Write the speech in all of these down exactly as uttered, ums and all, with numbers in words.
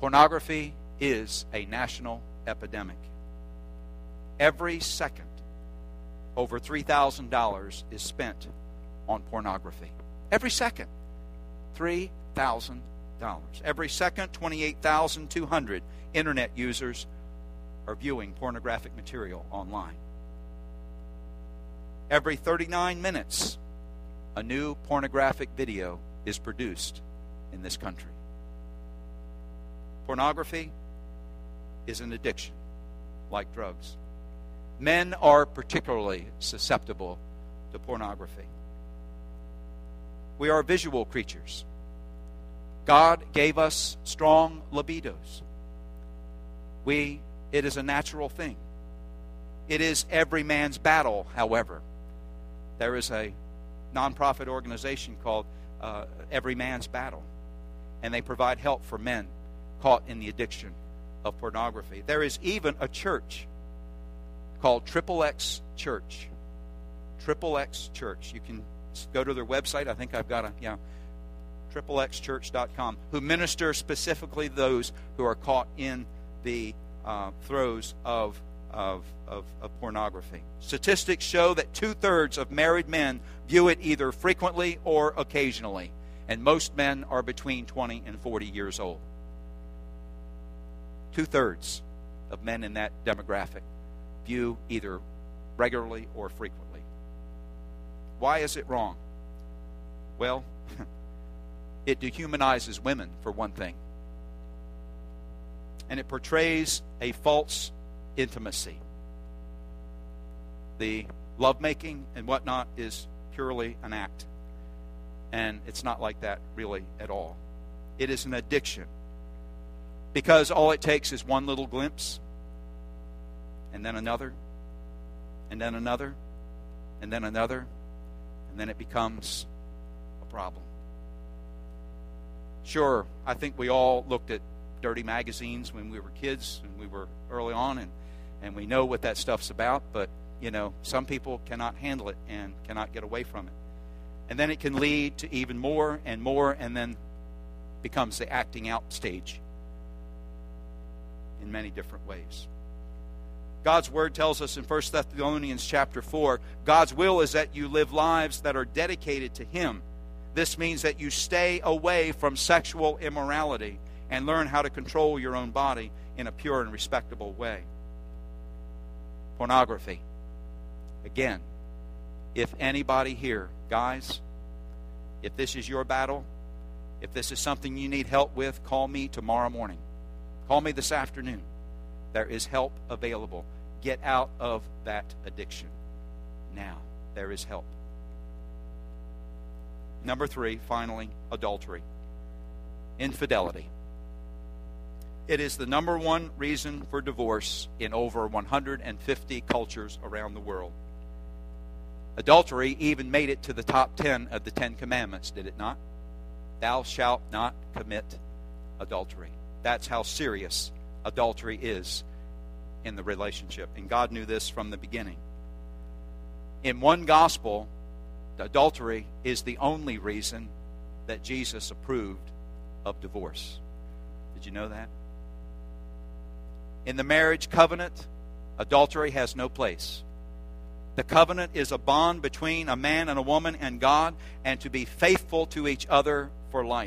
Pornography is a national epidemic. Every second, over three thousand dollars is spent on pornography. Every second, three thousand dollars. Every second, twenty-eight thousand two hundred internet users are viewing pornographic material online. Every thirty-nine minutes, a new pornographic video is produced in this country. Pornography is an addiction, like drugs. Men are particularly susceptible to pornography. We are visual creatures. God gave us strong libidos. We, it is a natural thing. It is every man's battle, however. There is a nonprofit organization called uh, Every Man's Battle, and they provide help for men caught in the addiction of pornography. There is even a church called Triple X Church. Triple X Church. You can go to their website. I think I've got a, yeah, triple x church dot com, who minister specifically those who are caught in the uh, throes of, of, of, of pornography. Statistics show that two-thirds of married men view it either frequently or occasionally, and most men are between twenty and forty years old. Two-thirds of men in that demographic view either regularly or frequently. Why is it wrong? Well, it dehumanizes women, for one thing. And it portrays a false intimacy. The lovemaking and whatnot is purely an act. And it's not like that really at all. It is an addiction. Because all it takes is one little glimpse, and then another, and then another, and then another, and then it becomes a problem. Sure, I think we all looked at dirty magazines when we were kids and we were early on, and, and we know what that stuff's about, but, you know, some people cannot handle it and cannot get away from it. And then it can lead to even more and more, and then becomes the acting out stage in many different ways. God's Word tells us in First Thessalonians chapter four, God's will is that you live lives that are dedicated to Him. This means that you stay away from sexual immorality and learn how to control your own body in a pure and respectable way. Pornography. Again, if anybody here, guys, if this is your battle, if this is something you need help with, call me tomorrow morning. Call me this afternoon. There is help available. Get out of that addiction now. There is help. Number three, finally, adultery. Infidelity. It is the number one reason for divorce in over one hundred fifty cultures around the world. Adultery even made it to the top ten of the Ten Commandments, did it not? Thou shalt not commit adultery. That's how serious adultery is in the relationship. And God knew this from the beginning. In one gospel, adultery is the only reason that Jesus approved of divorce. Did you know that? In the marriage covenant, adultery has no place. The covenant is a bond between a man and a woman and God, and to be faithful to each other for life.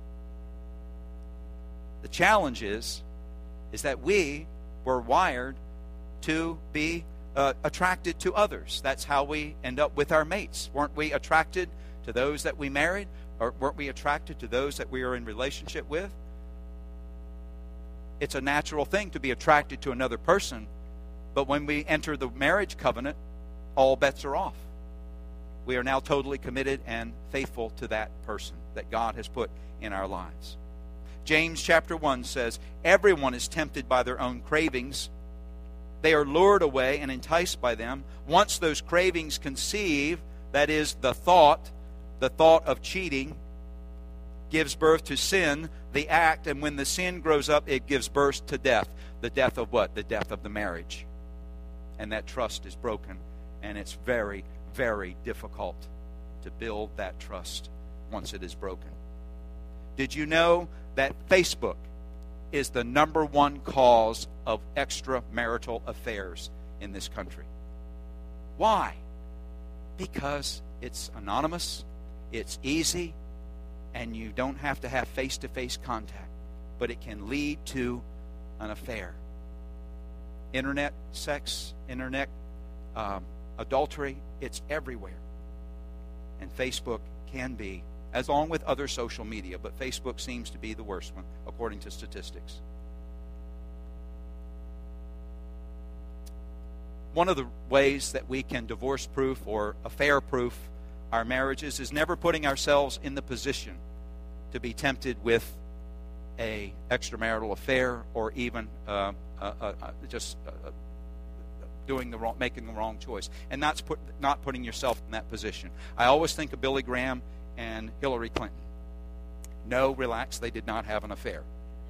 The challenge is, is that we were wired to be uh, attracted to others. That's how we end up with our mates. Weren't we attracted to those that we married? Or weren't we attracted to those that we are in relationship with? It's a natural thing to be attracted to another person. But when we enter the marriage covenant, all bets are off. We are now totally committed and faithful to that person that God has put in our lives. James chapter one says, everyone is tempted by their own cravings. They are lured away and enticed by them. Once those cravings conceive, that is the thought, the thought of cheating, gives birth to sin, the act, and when the sin grows up, it gives birth to death. The death of what? The death of the marriage. And that trust is broken, and it's very, very difficult to build that trust once it is broken. Did you know that Facebook is the number one cause of extramarital affairs in this country. Why? Because it's anonymous, it's easy, and you don't have to have face-to-face contact, but it can lead to an affair. Internet sex, internet um, adultery, it's everywhere. And Facebook can be, as along with other social media, but Facebook seems to be the worst one, according to statistics. One of the ways that we can divorce-proof or affair-proof our marriages is never putting ourselves in the position to be tempted with a extramarital affair, or even uh, uh, uh, just uh, doing the wrong, making the wrong choice, and that's put, not putting yourself in that position. I always think of Billy Graham and Hillary Clinton. No, relax, they did not have an affair.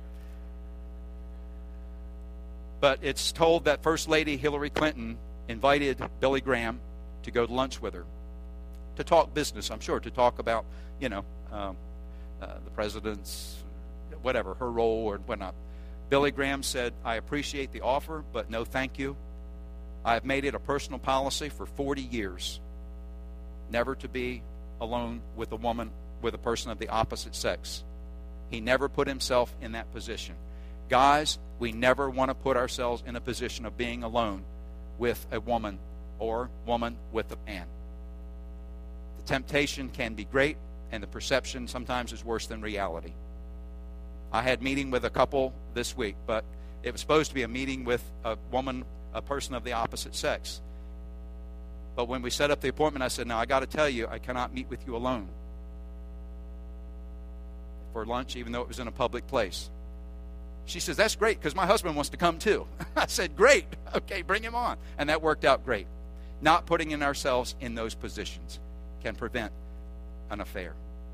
But it's told that First Lady Hillary Clinton invited Billy Graham to go to lunch with her, to talk business, I'm sure, to talk about, you know, um, uh, the president's, whatever, her role or whatnot. Billy Graham said, I appreciate the offer, but no thank you. I've made it a personal policy for forty years never to be alone with a woman, with a person of the opposite sex. He never put himself in that position. Guys, we never want to put ourselves in a position of being alone with a woman or woman with a man. The temptation can be great, and the perception sometimes is worse than reality. I had a meeting with a couple this week, but it was supposed to be a meeting with a woman, a person of the opposite sex. But when we set up the appointment, I said, now I got to tell you, I cannot meet with you alone for lunch, even though it was in a public place. She says, that's great, because my husband wants to come too. I said, great, okay, bring him on. And that worked out great. Not putting in ourselves in those positions can prevent an affair.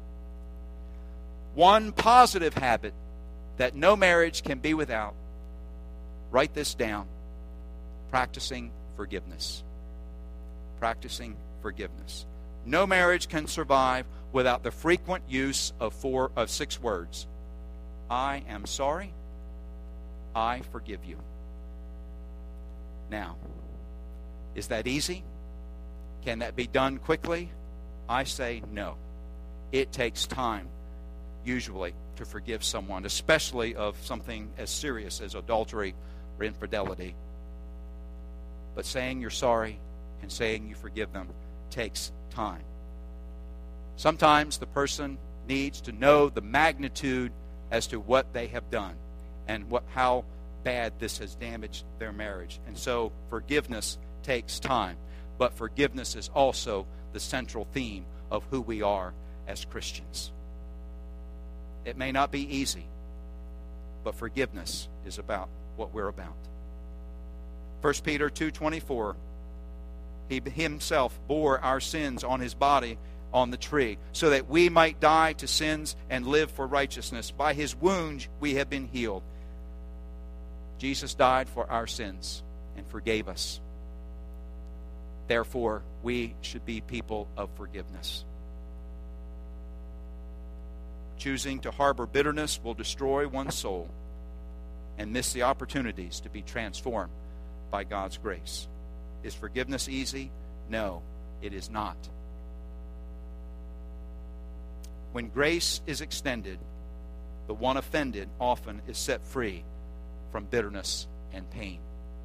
One positive habit that no marriage can be without, write this down, practicing forgiveness. Practicing forgiveness. No marriage can survive without the frequent use of four of six words. I am sorry. I forgive you. Now, is that easy? Can that be done quickly? I say no. It takes time, usually, to forgive someone, especially of something as serious as adultery or infidelity. But saying you're sorry and saying you forgive them takes time. Sometimes the person needs to know the magnitude as to what they have done and what how bad this has damaged their marriage. And so forgiveness takes time. But forgiveness is also the central theme of who we are as Christians. It may not be easy, but forgiveness is about what we're about. First Peter two twenty-four, He himself bore our sins on his body on the tree, so that we might die to sins and live for righteousness. By his wounds we have been healed. Jesus died for our sins and forgave us. Therefore, we should be people of forgiveness. Choosing to harbor bitterness will destroy one's soul and miss the opportunities to be transformed by God's grace. Is forgiveness easy? No, it is not. When grace is extended, the one offended often is set free from bitterness and pain.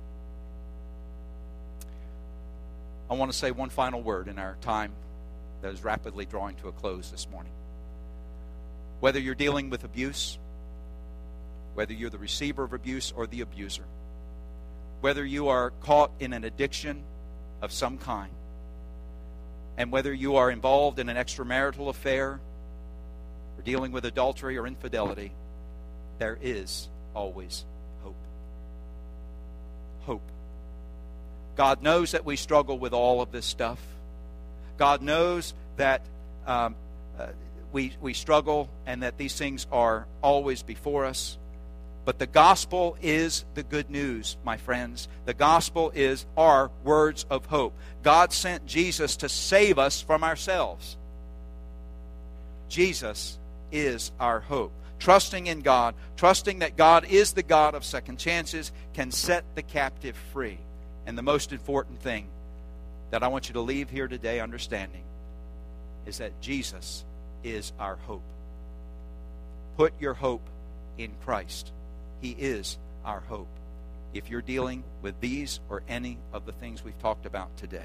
I want to say one final word in our time that is rapidly drawing to a close this morning. Whether you're dealing with abuse, whether you're the receiver of abuse or the abuser, whether you are caught in an addiction of some kind, and whether you are involved in an extramarital affair or dealing with adultery or infidelity, there is always hope. Hope. God knows that we struggle with all of this stuff. God knows that um, uh, we we struggle and that these things are always before us. But the gospel is the good news, my friends. The gospel is our words of hope. God sent Jesus to save us from ourselves. Jesus is our hope. trusting in God, trusting that God is the God of second chances, can set the captive free. And the most important thing that I want you to leave here today understanding is that Jesus is our hope. Put your hope in Christ. He is our hope. If you're dealing with these or any of the things we've talked about today.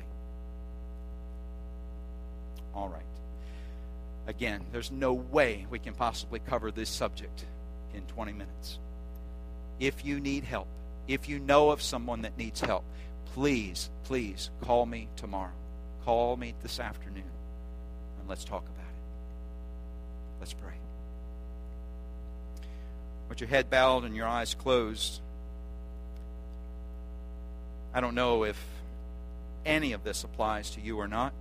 All right. Again, there's no way we can possibly cover this subject in twenty minutes. If you need help, if you know of someone that needs help, please, please call me tomorrow. Call me this afternoon, and let's talk about it. Let's pray. With your head bowed and your eyes closed, I don't know if any of this applies to you or not.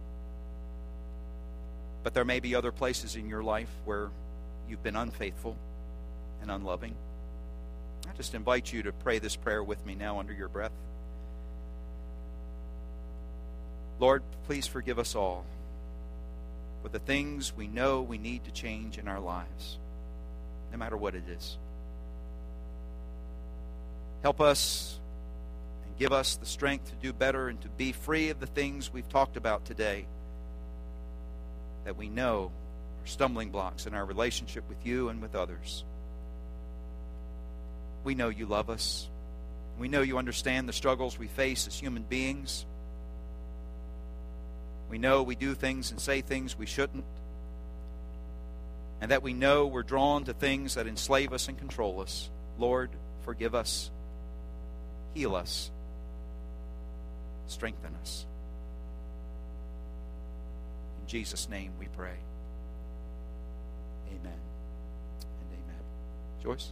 But there may be other places in your life where you've been unfaithful and unloving. I just invite you to pray this prayer with me now under your breath. Lord, please forgive us all for the things we know we need to change in our lives, no matter what it is. Help us and give us the strength to do better and to be free of the things we've talked about today that we know are stumbling blocks in our relationship with you and with others. We know you love us. We know you understand the struggles we face as human beings. We know we do things and say things we shouldn't. And that we know we're drawn to things that enslave us and control us. Lord, forgive us. Heal us. Strengthen us. In Jesus' name we pray. Amen and amen. Joyce?